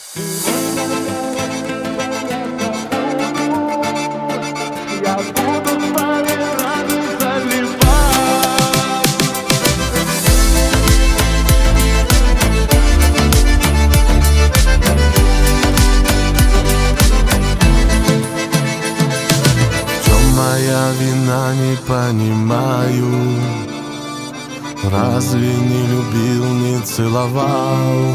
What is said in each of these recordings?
Я буду твои раны заливать. В чем моя вина, не понимаю. Разве не любил, не целовал,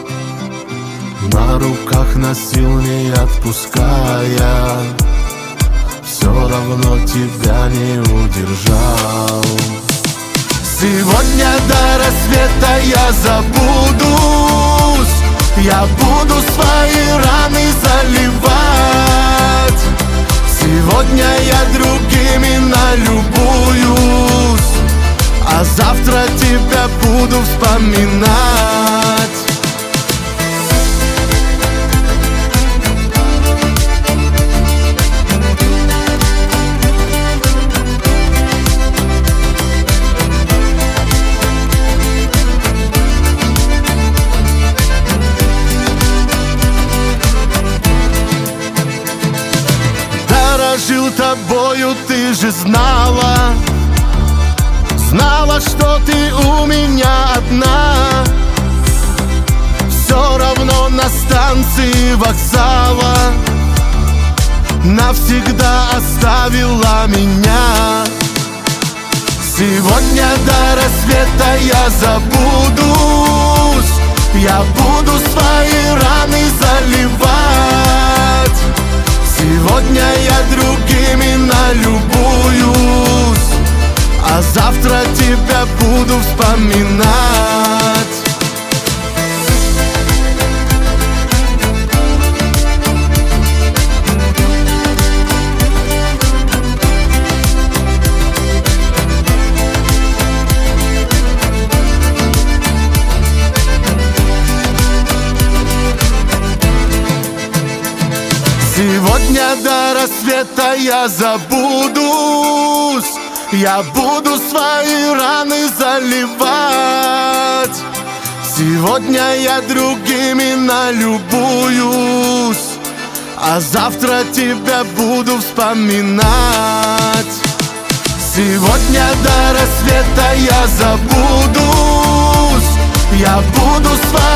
на руках носил, не отпуская, все равно тебя не удержал. Сегодня до рассвета я забудусь, я буду свои раны заливать. Сегодня я другими налюбуюсь, а завтра тебя буду вспоминать. Дорожил тобою, ты же знала, знала, что ты у меня одна. Все равно на станции вокзала навсегда оставила меня. Сегодня до рассвета я забудусь, я буду свои раны заливать. Сегодня я другими налюбуюсь, а завтра тебя буду вспоминать. Сегодня до рассвета я забудусь, я буду свои раны заливать. Сегодня я другими налюбуюсь, а завтра тебя буду вспоминать. Сегодня до рассвета я забудусь, я буду свои